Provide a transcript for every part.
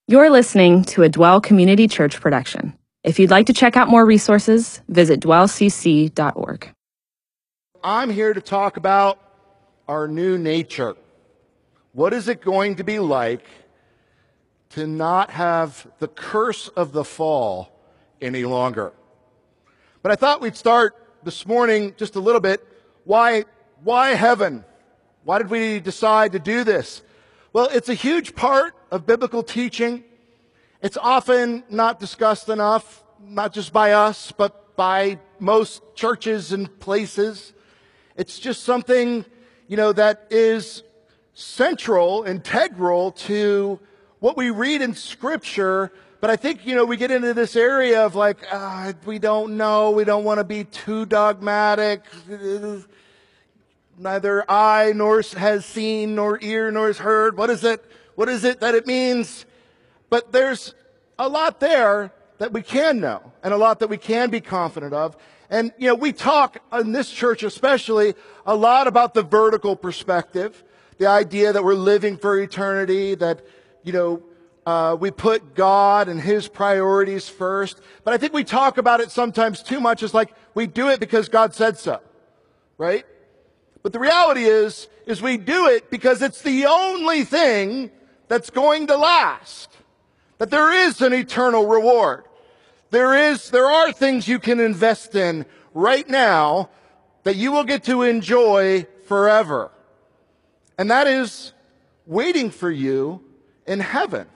You're listening to a Dwell Community Church production. If you'd like to check out more resources, visit dwellcc.org. I'm here to talk about our new nature. What is it going to be like to not have the curse of the fall any longer? But I thought we'd start this morning just a little bit. Why heaven? Why did we decide to do this? Well, it's a huge part of biblical teaching. It's often not discussed enough, not just by us, but by most churches and places. It's just something, that is central, integral to what we read in Scripture. But I think, we get into this area of we don't know, we don't want to be too dogmatic. Neither eye nor has seen, nor ear nor has heard. What is it that it means? But there's a lot there that we can know, and a lot that we can be confident of. And, we talk in this church especially a lot about the vertical perspective, the idea that we're living for eternity, that, we put God and His priorities first. But I think we talk about it sometimes too much as like we do it because God said so, right? But the reality is we do it because it's the only thing that's going to last. That there is an eternal reward. There are things you can invest in right now that you will get to enjoy forever. And that is waiting for you in heaven.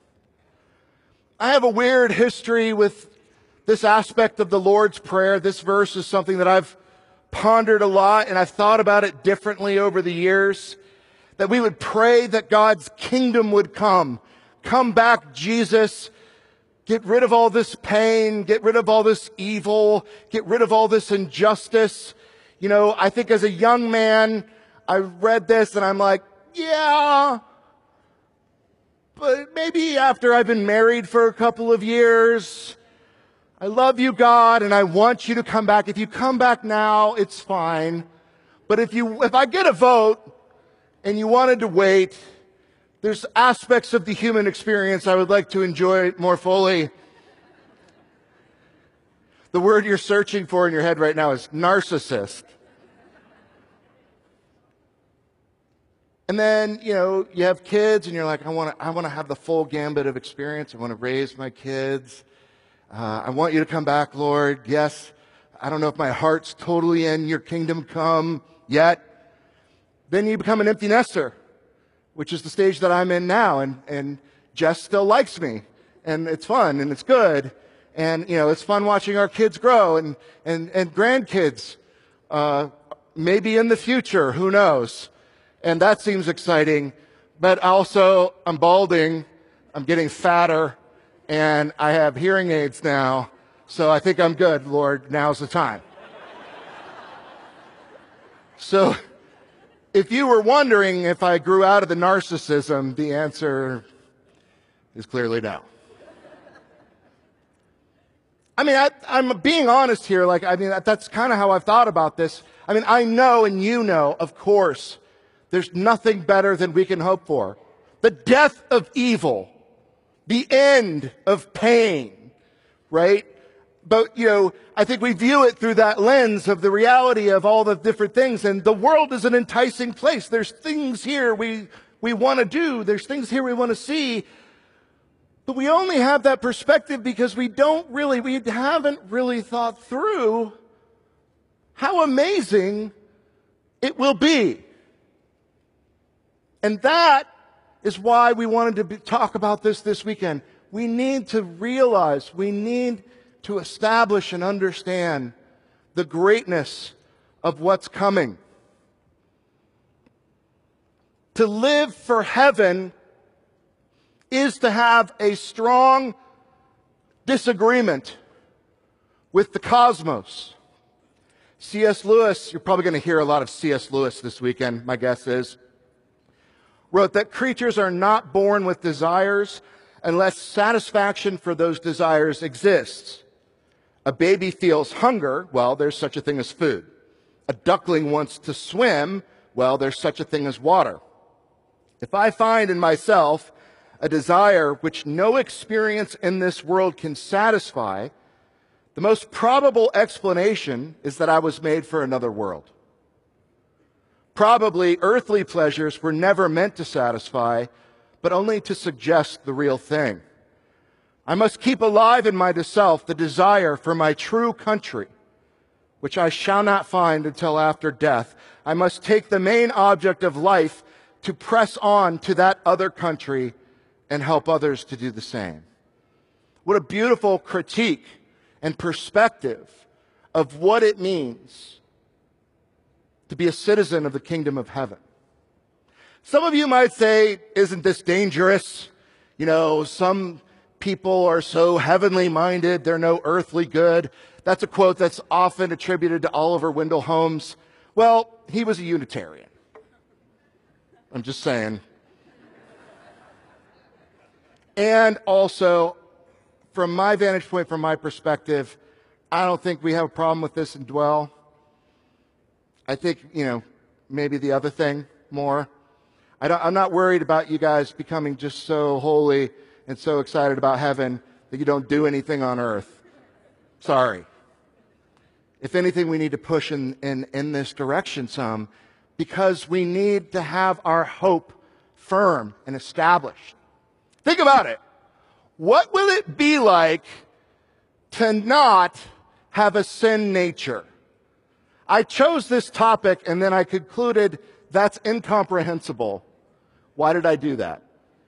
I have a weird history with this aspect of the Lord's Prayer. This verse is something that I've pondered a lot, and I've thought about it differently over the years. That we would pray that God's kingdom would come. Come back, Jesus. Get rid of all this pain. Get rid of all this evil. Get rid of all this injustice. I think as a young man, I read this and I'm like, yeah. But maybe after I've been married for a couple of years, I love you, God, and I want you to come back. If you come back now, it's fine. But if I get a vote and you wanted to wait, there's aspects of the human experience I would like to enjoy more fully. The word you're searching for in your head right now is narcissist. And then, you have kids and you're like, I want to have the full gambit of experience. I want to raise my kids. I want you to come back, Lord. Yes, I don't know if my heart's totally in your kingdom come yet. Then you become an empty nester, which is the stage that I'm in now. And Jess still likes me. And it's fun and it's good. And, it's fun watching our kids grow and grandkids, maybe in the future, who knows? And that seems exciting. But also, I'm balding. I'm getting fatter. And I have hearing aids now, so I think I'm good, Lord. Now's the time. So, if you were wondering if I grew out of the narcissism, the answer is clearly no. I'm being honest here. That's kind of how I've thought about this. I know, and of course, there's nothing better than we can hope for. The death of evil. The end of pain, right? But, I think we view it through that lens of the reality of all the different things. And the world is an enticing place. There's things here we want to do. There's things here we want to see. But we only have that perspective because we haven't really thought through how amazing it will be. And that is why we wanted to talk about this weekend. We need to realize, we need to establish and understand the greatness of what's coming. To live for heaven is to have a strong disagreement with the cosmos. C.S. Lewis, you're probably going to hear a lot of C.S. Lewis this weekend, my guess is, wrote that creatures are not born with desires unless satisfaction for those desires exists. A baby feels hunger, well, there's such a thing as food. A duckling wants to swim, well, there's such a thing as water. If I find in myself a desire which no experience in this world can satisfy, the most probable explanation is that I was made for another world. Probably earthly pleasures were never meant to satisfy, but only to suggest the real thing. I must keep alive in myself the desire for my true country, which I shall not find until after death. I must take the main object of life to press on to that other country and help others to do the same. What a beautiful critique and perspective of what it means to be a citizen of the kingdom of heaven. Some of you might say, isn't this dangerous? You know, some people are so heavenly minded, they're no earthly good. That's a quote that's often attributed to Oliver Wendell Holmes. Well, he was a Unitarian. I'm just saying. And also, from my vantage point, from my perspective, I don't think we have a problem with this in Dwell. I think, maybe the other thing more. I'm not worried about you guys becoming just so holy and so excited about heaven that you don't do anything on earth. Sorry. If anything, we need to push in this direction some, because we need to have our hope firm and established. Think about it. What will it be like to not have a sin nature? I chose this topic and then I concluded that's incomprehensible. Why did I do that?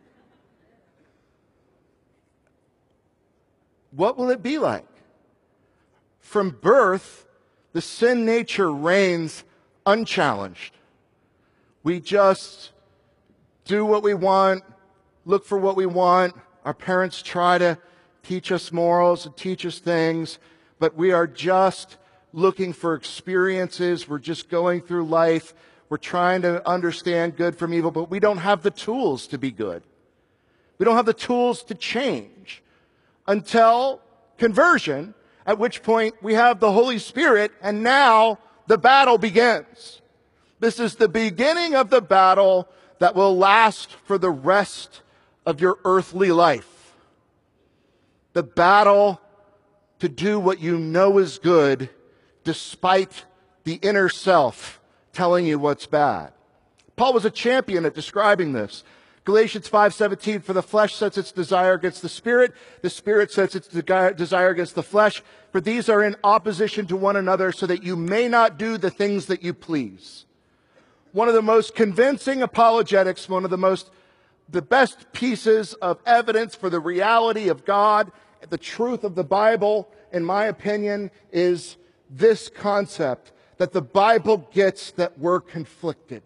What will it be like? From birth, the sin nature reigns unchallenged. We just do what we want, look for what we want. Our parents try to teach us morals and teach us things, but we are just looking for experiences. We're just going through life. We're trying to understand good from evil, but we don't have the tools to be good. We don't have the tools to change until conversion, at which point we have the Holy Spirit, and now the battle begins. This is the beginning of the battle that will last for the rest of your earthly life. The battle to do what you know is good despite the inner self telling you what's bad. Paul was a champion at describing this. Galatians 5:17, for the flesh sets its desire against the spirit sets its desire against the flesh, for these are in opposition to one another, so that you may not do the things that you please. One of the most convincing apologetics, the best pieces of evidence for the reality of God, the truth of the Bible, in my opinion, is this concept that the Bible gets that we're conflicted.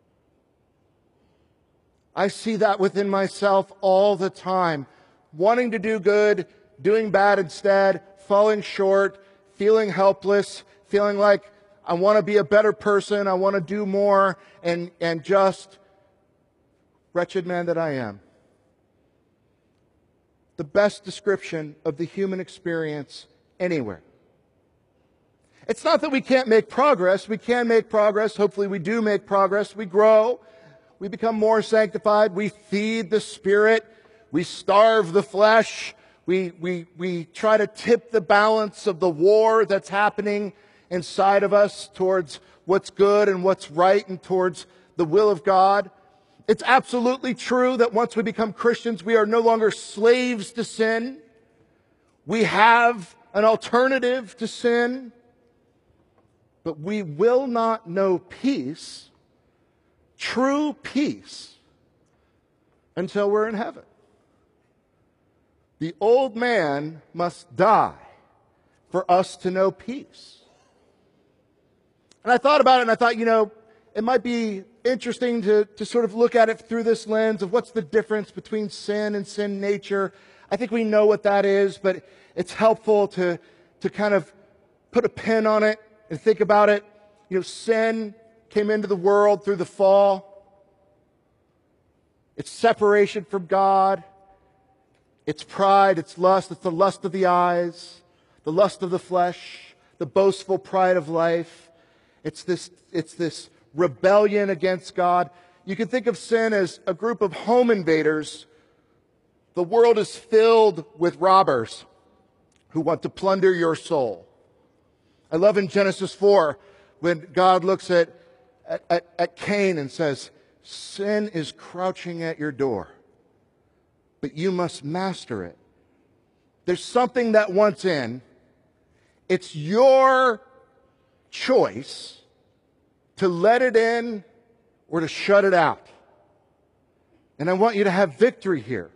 I see that within myself all the time. Wanting to do good, doing bad instead, falling short, feeling helpless, feeling like I want to be a better person, I want to do more, and just wretched man that I am. The best description of the human experience anywhere. It's not that we can't make progress. We can make progress. Hopefully we do make progress. We grow. We become more sanctified. We feed the Spirit. We starve the flesh. We try to tip the balance of the war that's happening inside of us towards what's good and what's right and towards the will of God. It's absolutely true that once we become Christians, we are no longer slaves to sin. We have an alternative to sin. But we will not know peace, true peace, until we're in heaven. The old man must die for us to know peace. And I thought about it, and I thought, it might be interesting to sort of look at it through this lens of what's the difference between sin and sin nature. I think we know what that is, but it's helpful to kind of put a pin on it and think about it. Sin came into the world through the fall. It's separation from God. It's pride, it's lust, it's the lust of the eyes, the lust of the flesh, the boastful pride of life. It's this rebellion against God. You can think of sin as a group of home invaders The world is filled with robbers who want to plunder your soul. I love in Genesis 4 when God looks at Cain and says, sin is crouching at your door, but you must master it. There's something that wants in. It's your choice to let it in or to shut it out. And I want you to have victory here.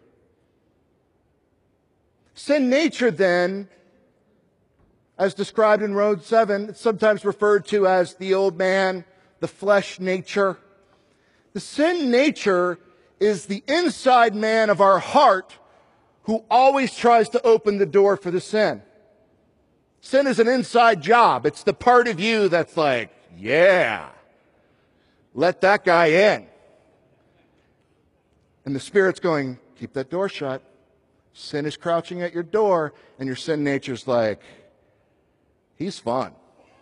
Sin nature, then, as described in Romans 7, it's sometimes referred to as the old man, the flesh nature. The sin nature is the inside man of our heart who always tries to open the door for the sin. Sin is an inside job. It's the part of you that's like, yeah, let that guy in. And the Spirit's going, keep that door shut. Sin is crouching at your door, and your sin nature's like, he's fun.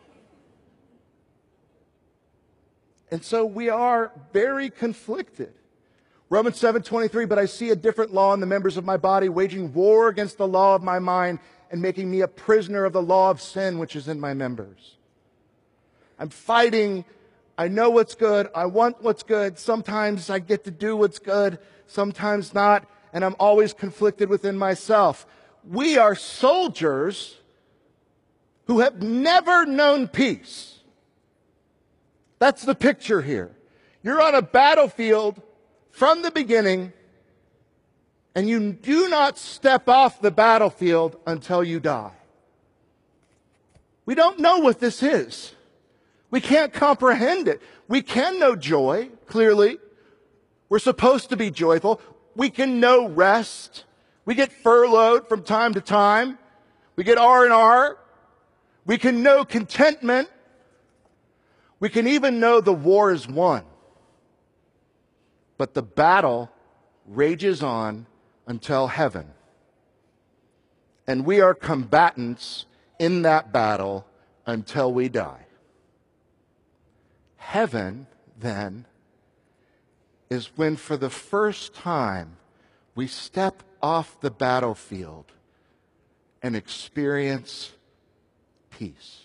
And so we are very conflicted. Romans 7:23, but I see a different law in the members of my body, waging war against the law of my mind and making me a prisoner of the law of sin which is in my members. I'm fighting. I know what's good. I want what's good. Sometimes I get to do what's good, sometimes not, and I'm always conflicted within myself. We are soldiers who have never known peace. That's the picture here. You're on a battlefield from the beginning, and you do not step off the battlefield until you die. We don't know what this is. We can't comprehend it. We can know joy, clearly. We're supposed to be joyful. We can know rest. We get furloughed from time to time. We get R&R. We can know contentment. We can even know the war is won. But the battle rages on until heaven. And we are combatants in that battle until we die. Heaven, then, is when for the first time we step off the battlefield and experience peace.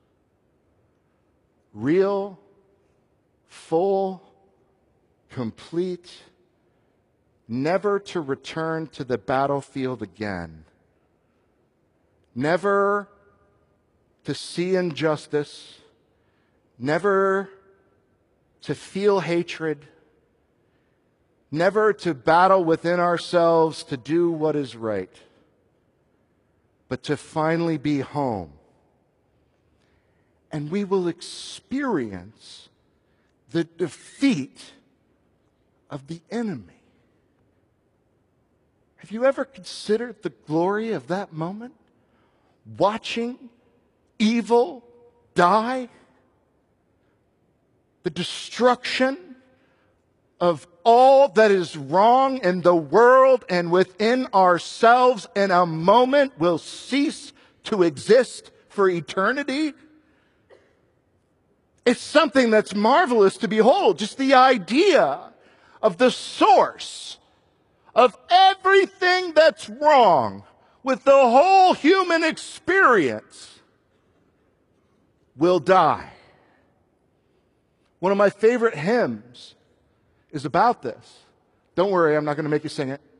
Real, full, complete, never to return to the battlefield again. Never to see injustice. Never to feel hatred. Never to battle within ourselves to do what is right. But to finally be home. And we will experience the defeat of the enemy. Have you ever considered the glory of that moment? Watching evil die? The destruction of all that is wrong in the world and within ourselves in a moment will cease to exist for eternity? It's something that's marvelous to behold. Just the idea of the source of everything that's wrong with the whole human experience will die. One of my favorite hymns is about this. Don't worry, I'm not going to make you sing it.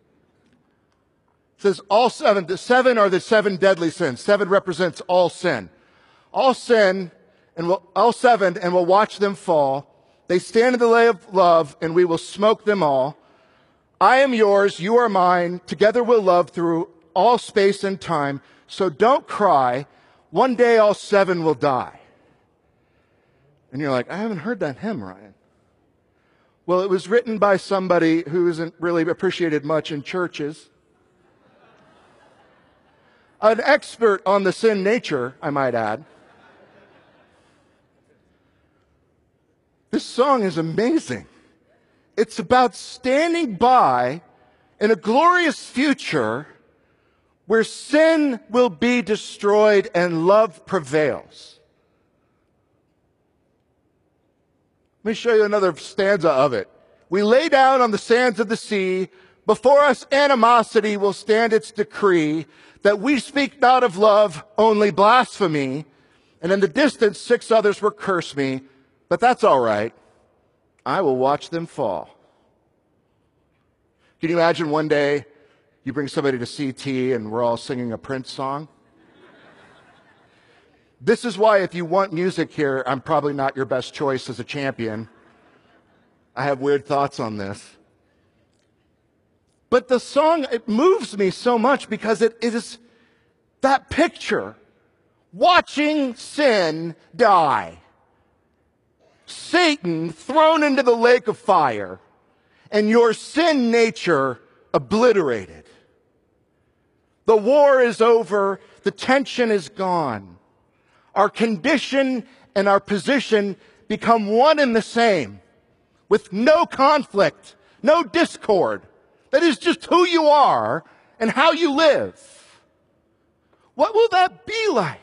It says the seven are the seven deadly sins. Seven represents all sin. All sin, all seven, and we'll watch them fall. They stand in the way of love, and we will smoke them all. I am yours, you are mine. Together we'll love through all space and time. So don't cry. One day all seven will die. And you're like, I haven't heard that hymn, Ryan. Well, it was written by somebody who isn't really appreciated much in churches. An expert on the sin nature, I might add. This song is amazing. It's about standing by in a glorious future where sin will be destroyed and love prevails. Let me show you another stanza of it. We lay down on the sands of the sea, Before us animosity will stand its decree that we speak not of love, only blasphemy. And in the distance 6 others will curse me, but that's all right. I will watch them fall. Can you imagine one day you bring somebody to CT and we're all singing a Prince song? This is why if you want music here, I'm probably not your best choice as a champion. I have weird thoughts on this. But the song, it moves me so much because it is that picture. Watching sin die. Satan thrown into the lake of fire. And your sin nature obliterated. The war is over. The tension is gone. Our condition and our position become one and the same. With no conflict, no discord. That is just who you are and how you live. What will that be like?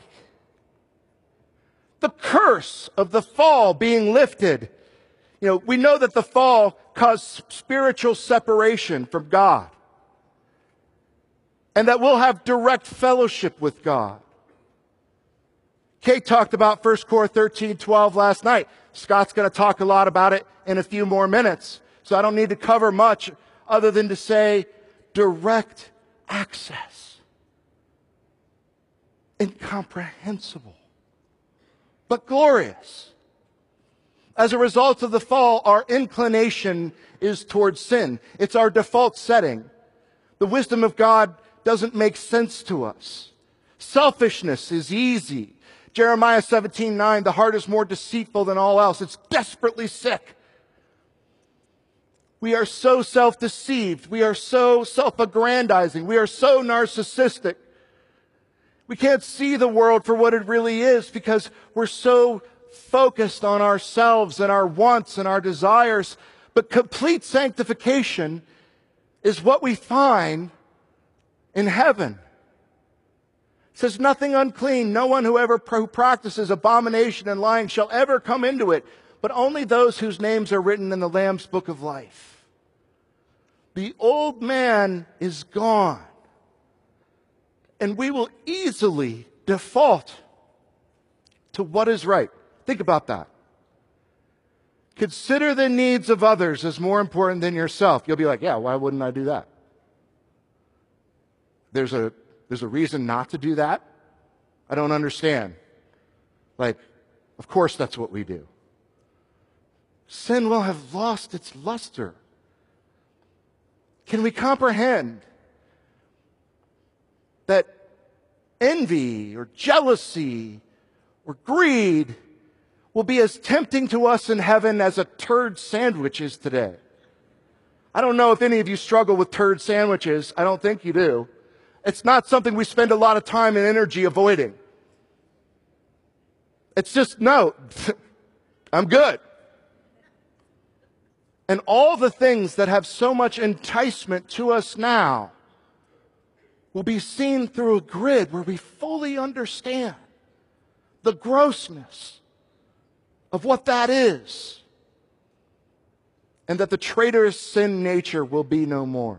The curse of the fall being lifted. You know, we know that the fall caused spiritual separation from God. And that we'll have direct fellowship with God. Kate talked about 1 Corinthians 13:12 last night. Scott's going to talk a lot about it in a few more minutes. So I don't need to cover much other than to say direct access. Incomprehensible, but glorious. As a result of the fall, our inclination is towards sin. It's our default setting. The wisdom of God doesn't make sense to us. Selfishness is easy. Jeremiah 17:9, the heart is more deceitful than all else. It's desperately sick. We are so self-deceived. We are so self-aggrandizing. We are so narcissistic. We can't see the world for what it really is because we're so focused on ourselves and our wants and our desires. But complete sanctification is what we find in heaven. It says, nothing unclean, no one who practices abomination and lying shall ever come into it, but only those whose names are written in the Lamb's book of life. The old man is gone, and we will easily default to what is right. Think about that. Consider the needs of others as more important than yourself. You'll be like, yeah, why wouldn't I do that? There's a reason not to do that? I don't understand. Like, of course that's what we do. Sin will have lost its luster. Can we comprehend that envy or jealousy or greed will be as tempting to us in heaven as a turd sandwich is today? I don't know if any of you struggle with turd sandwiches. I don't think you do. It's not something we spend a lot of time and energy avoiding. It's just, no, I'm good. And all the things that have so much enticement to us now will be seen through a grid where we fully understand the grossness of what that is, and that the traitorous sin nature will be no more.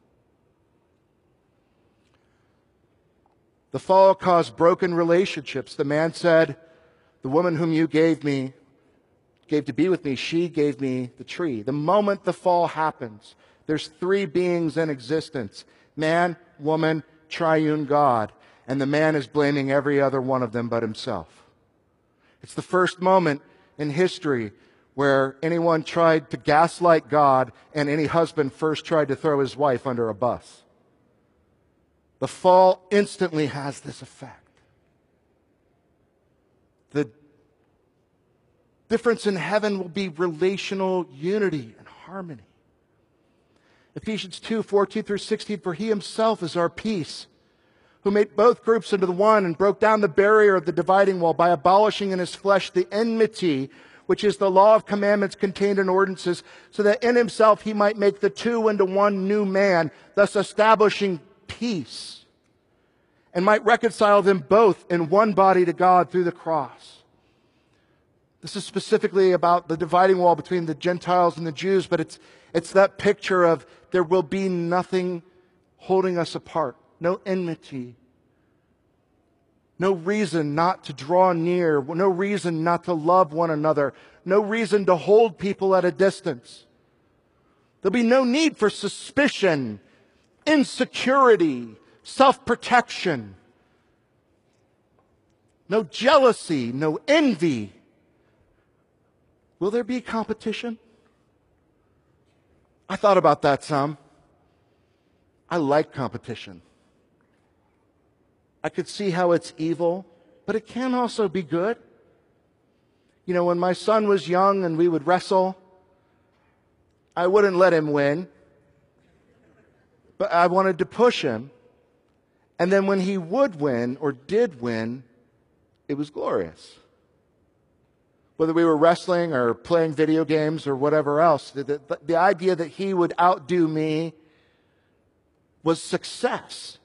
The fall caused broken relationships. The man said, the woman whom you gave to be with me, she gave me the tree. The moment the fall happens, there's 3 beings in existence. Man, woman, triune God. And the man is blaming every other one of them but himself. It's the first moment in history where anyone tried to gaslight God and any husband first tried to throw his wife under a bus. The fall instantly has this effect. The difference in heaven will be relational unity and harmony. Ephesians 2:14-16, for he himself is our peace, who made both groups into the one and broke down the barrier of the dividing wall by abolishing in his flesh the enmity, which is the law of commandments contained in ordinances, so that in himself he might make the two into one new man, thus establishing peace, and might reconcile them both in one body to God through the cross. This is specifically about the dividing wall between the Gentiles and the Jews, but it's It's that picture of there will be nothing holding us apart, no enmity, no reason not to draw near, no reason not to love one another, no reason to hold people at a distance. There'll be no need for suspicion, insecurity, self-protection, no jealousy, no envy. Will there be competition? I thought about that some. I like competition. I could see how it's evil, but it can also be good. You know, when my son was young and we would wrestle, I wouldn't let him win, but I wanted to push him. And then when he would win or did win, it was glorious. Whether we were wrestling or playing video games or whatever else, the idea that he would outdo me was success.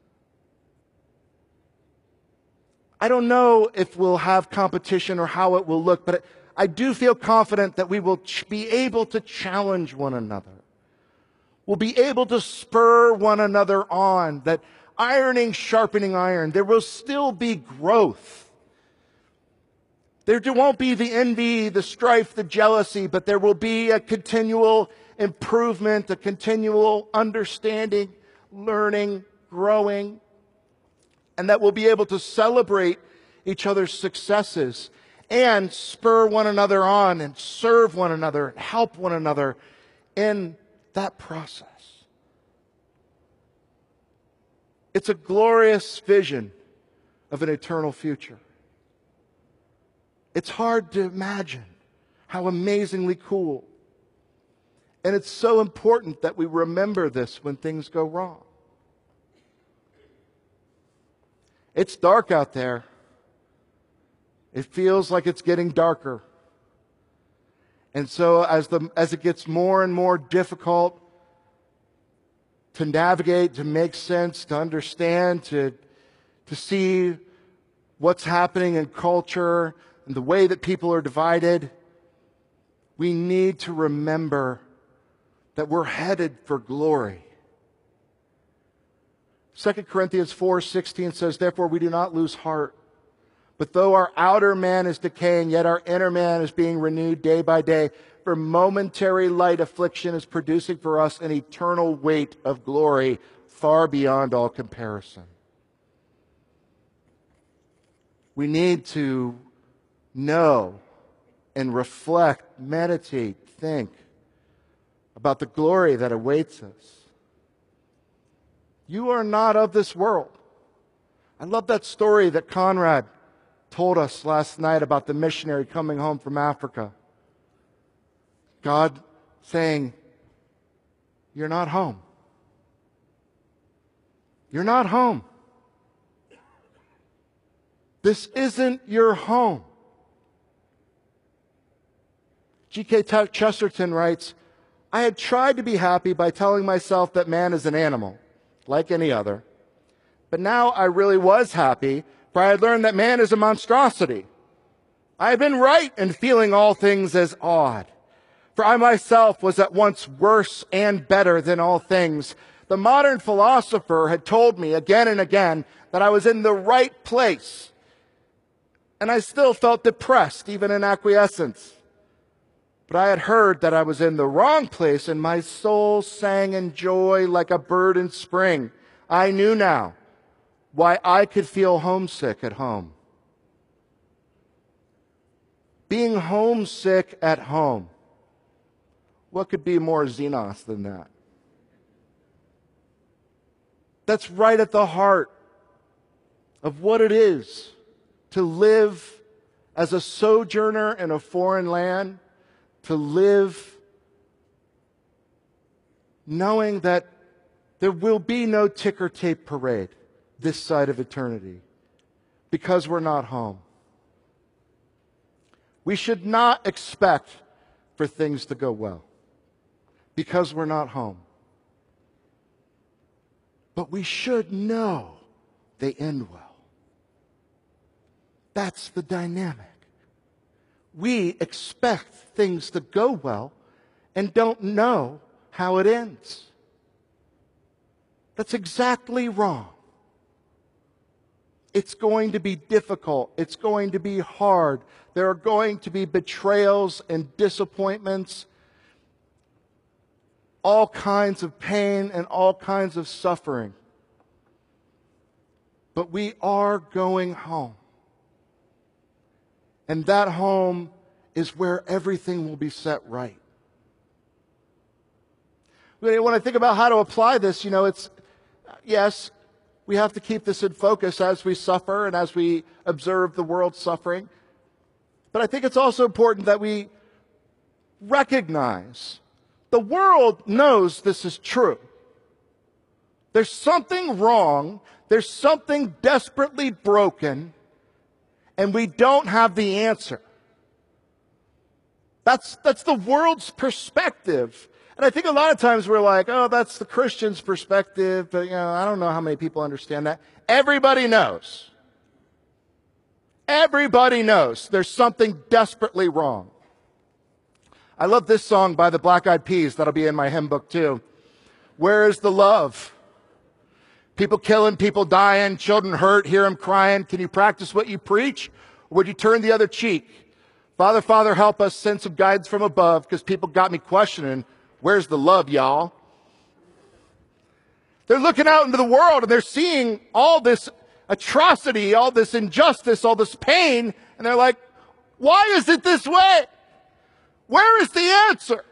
I don't know if we'll have competition or how it will look, but I do feel confident that we will be able to challenge one another. We'll be able to spur one another on, that ironing, sharpening iron, there will still be growth. There won't be the envy, the strife, the jealousy, but there will be a continual improvement, a continual understanding, learning, growing, and that we'll be able to celebrate each other's successes and spur one another on and serve one another and help one another in that process. It's a glorious vision of an eternal future. It's hard to imagine how amazingly cool. And it's so important that we remember this when things go wrong. It's dark out there. It feels like it's getting darker. And so as it gets more and more difficult to navigate, to make sense, to understand, to see what's happening in culture and the way that people are divided, we need to remember that we're headed for glory. 2 Corinthians 4:16 says, "Therefore we do not lose heart. But though our outer man is decaying, yet our inner man is being renewed day by day. For momentary light affliction is producing for us an eternal weight of glory far beyond all comparison." We need to know and reflect, meditate, think about the glory that awaits us. You are not of this world. I love that story that Conrad told us last night about the missionary coming home from Africa. God saying, "You're not home. You're not home. This isn't your home." G.K. Chesterton writes, "I had tried to be happy by telling myself that man is an animal, like any other. But now I really was happy, for I had learned that man is a monstrosity. I had been right in feeling all things as odd, for I myself was at once worse and better than all things. The modern philosopher had told me again and again that I was in the right place, and I still felt depressed, even in acquiescence. But I had heard that I was in the wrong place, and my soul sang in joy like a bird in spring. I knew now why I could feel homesick at home." Being homesick at home. What could be more xenos than that? That's right at the heart of what it is to live as a sojourner in a foreign land, to live knowing that there will be no ticker tape parade this side of eternity because we're not home. We should not expect for things to go well because we're not home. But we should know they end well. That's the dynamic. We expect things to go well, and don't know how it ends. That's exactly wrong. It's going to be difficult. It's going to be hard. There are going to be betrayals and disappointments, all kinds of pain and all kinds of suffering. But we are going home. And that home is where everything will be set right. When I think about how to apply this, yes, we have to keep this in focus as we suffer and as we observe the world suffering. But I think it's also important that we recognize the world knows this is true. There's something wrong. There's something desperately broken, and we don't have the answer. That's the world's perspective. And I think a lot of times we're like, oh, that's the Christian's perspective, but I don't know how many people understand that. Everybody knows. Everybody knows there's something desperately wrong. I love this song by the Black Eyed Peas. That'll be in my hymn book too. Where is the love? People killing, people dying, children hurt, hear them crying. Can you practice what you preach? Or would you turn the other cheek? Father, Father, help us, send some guidance from above, because people got me questioning, where's the love, y'all? They're looking out into the world and they're seeing all this atrocity, all this injustice, all this pain, and they're like, why is it this way? Where is the answer?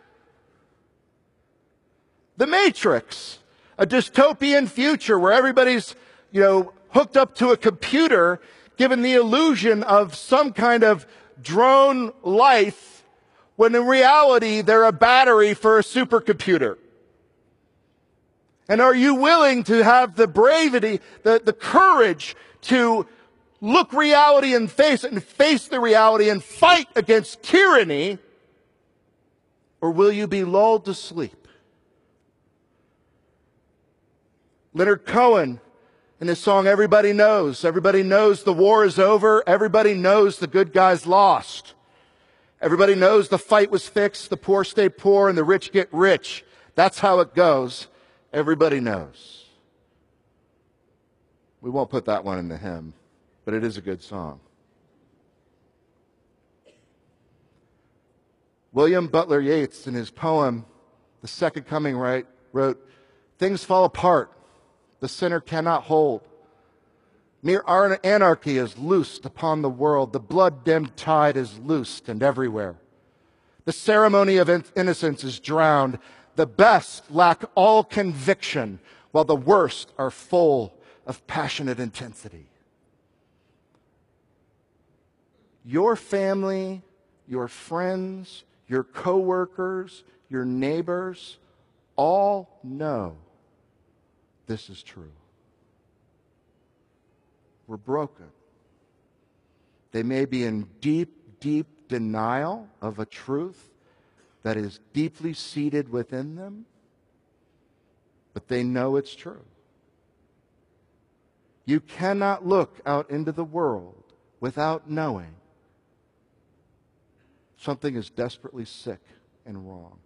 The Matrix, a dystopian future where everybody's, hooked up to a computer, given the illusion of some kind of drone life, when in reality they're a battery for a supercomputer. And are you willing to have the bravery, the courage to look reality in face and face the reality and fight against tyranny? Or will you be lulled to sleep? Leonard Cohen, in his song Everybody Knows the war is over. Everybody knows the good guys lost. Everybody knows the fight was fixed, the poor stay poor, and the rich get rich. That's how it goes. Everybody knows. We won't put that one in the hymn, but it is a good song. William Butler Yeats, in his poem, The Second Coming, wrote, things fall apart. The sinner cannot hold. Mere anarchy is loosed upon the world. The blood-dimmed tide is loosed and everywhere. The ceremony of innocence is drowned. The best lack all conviction, while the worst are full of passionate intensity. Your family, your friends, your coworkers, your neighbors, all know this is true. We're broken. They may be in deep, deep denial of a truth that is deeply seated within them, but they know it's true. You cannot look out into the world without knowing something is desperately sick and wrong.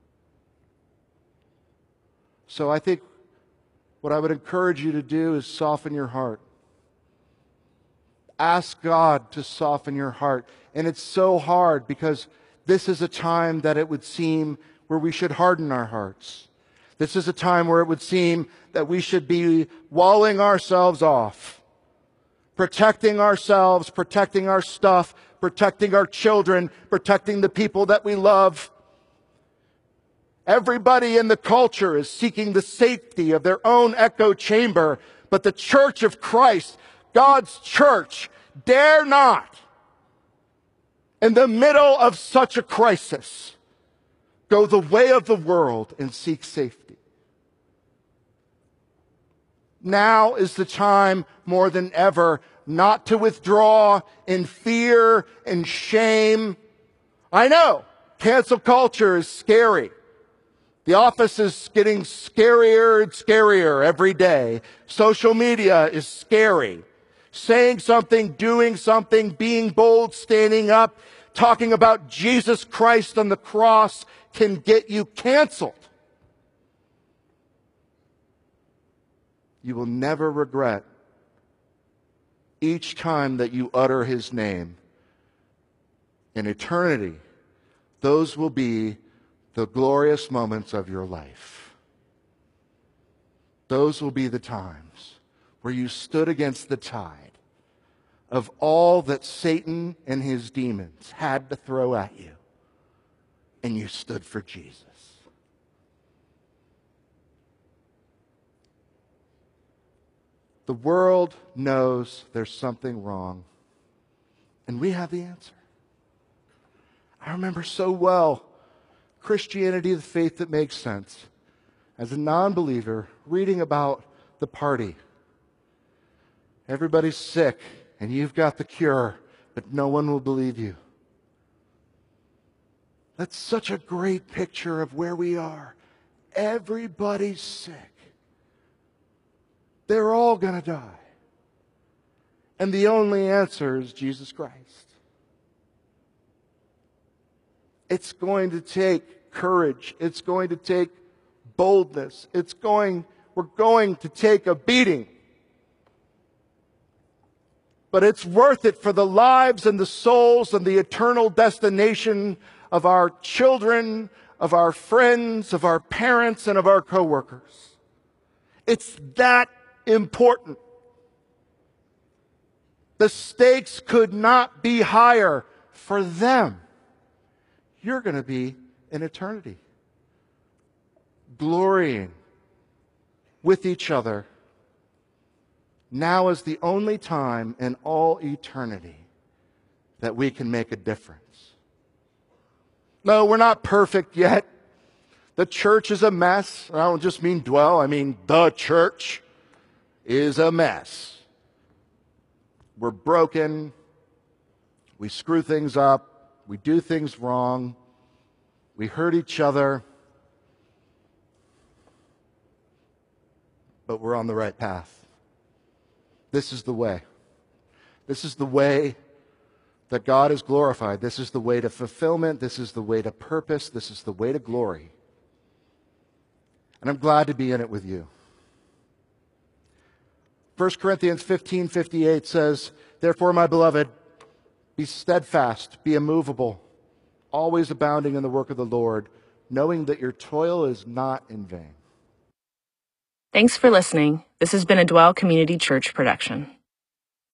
So I think what I would encourage you to do is soften your heart. Ask God to soften your heart. And it's so hard because this is a time that it would seem where we should harden our hearts. This is a time where it would seem that we should be walling ourselves off, protecting ourselves, protecting our stuff, protecting our children, protecting the people that we love. Everybody in the culture is seeking the safety of their own echo chamber, but the Church of Christ, God's church, dare not, in the middle of such a crisis, go the way of the world and seek safety. Now is the time more than ever not to withdraw in fear and shame. I know, cancel culture is scary. The office is getting scarier and scarier every day. Social media is scary. Saying something, doing something, being bold, standing up, talking about Jesus Christ on the cross can get you canceled. You will never regret each time that you utter his name. In eternity, those will be the glorious moments of your life. Those will be the times where you stood against the tide of all that Satan and his demons had to throw at you, and you stood for Jesus. The world knows there's something wrong, and we have the answer. I remember so well Christianity, the faith that makes sense, as a non-believer reading about the party. Everybody's sick, and you've got the cure, but no one will believe you. That's such a great picture of where we are. Everybody's sick. They're all going to die. And the only answer is Jesus Christ. It's going to take courage. It's going to take boldness. We're going to take a beating. But it's worth it for the lives and the souls and the eternal destination of our children, of our friends, of our parents, and of our coworkers. It's that important. The stakes could not be higher for them. You're going to be in eternity, glorying with each other. Now is the only time in all eternity that we can make a difference. No, we're not perfect yet. The church is a mess. I don't just mean Dwell, I mean the church is a mess. We're broken. We screw things up. We do things wrong. We hurt each other. But we're on the right path. This is the way. This is the way that God is glorified. This is the way to fulfillment. This is the way to purpose. This is the way to glory. And I'm glad to be in it with you. 1 Corinthians 15:58 says, "Therefore, my beloved, be steadfast, be immovable, always abounding in the work of the Lord, knowing that your toil is not in vain." Thanks for listening. This has been a Dwell Community Church production.